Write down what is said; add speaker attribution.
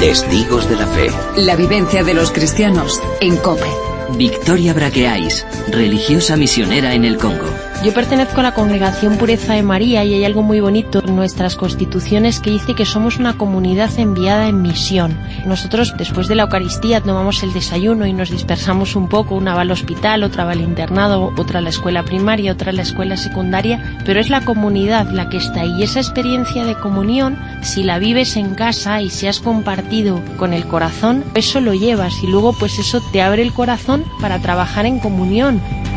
Speaker 1: Testigos de la Fe.
Speaker 2: La vivencia de los cristianos en COPE.
Speaker 3: Victoria Braqueais, religiosa misionera en el Congo.
Speaker 4: Yo pertenezco a la Congregación Pureza de María y hay algo muy bonito en nuestras constituciones que dice que somos una comunidad enviada en misión. Nosotros, después de la Eucaristía, tomamos el desayuno y nos dispersamos un poco. Una va al hospital, otra va al internado, otra a la escuela primaria, otra a la escuela secundaria, pero es la comunidad la que está ahí. Y esa experiencia de comunión, si la vives en casa y si has compartido con el corazón, eso lo llevas y luego pues eso te abre el corazón para trabajar en comunión.